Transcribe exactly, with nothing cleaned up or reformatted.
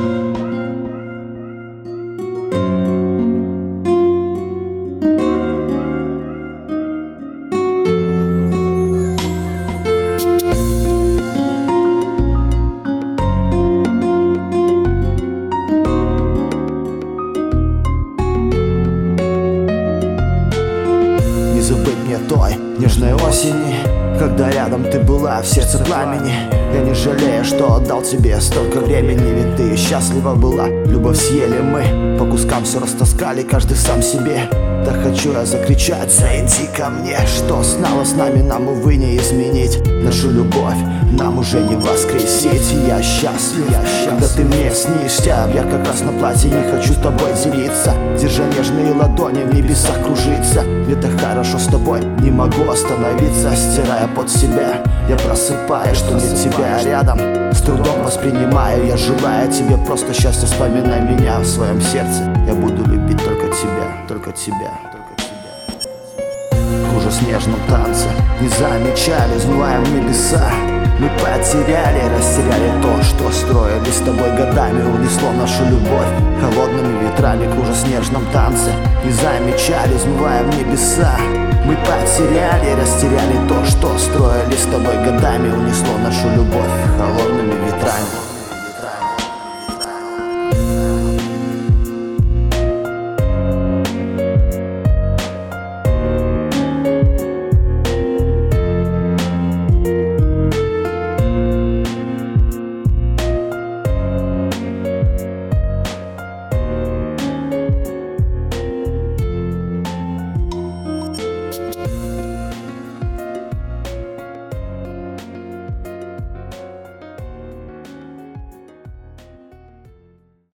Той нежной осени, когда рядом ты была в сердце пламени. Я не жалею, что отдал тебе столько времени, ведь ты счастлива была. Любовь съели мы, по кускам все растаскали, каждый сам себе. Так хочу я закричать: зайди ко мне. Что стало с нами, нам, увы, не изменить. Нашу любовь нам уже не воскресить. Я счастлив, я счастлив, когда ты мне снишься. В ярко-красном платье не хочу с тобой делиться, держа нежные ладони, в небесах кружиться. Мне так хорошо с тобой, не могу остановиться. Стирая под себя, я просыпаюсь, что нет тебя рядом. С трудом воспринимаю, я желаю тебе просто счастья. Вспоминай меня в своем сердце, я буду любить только тебя, только тебя, только тебя. Кружа в снежном танце, не замечали, взмываем в небеса. Мы потеряли, растеряли то, что строили с тобой годами. Унесло нашу любовь холодными ветрами. Кружа в снежном танце, не замечали, взмываем в небеса. Мы потеряли, растеряли то, что строили с тобой годами. Унесло нашу любовь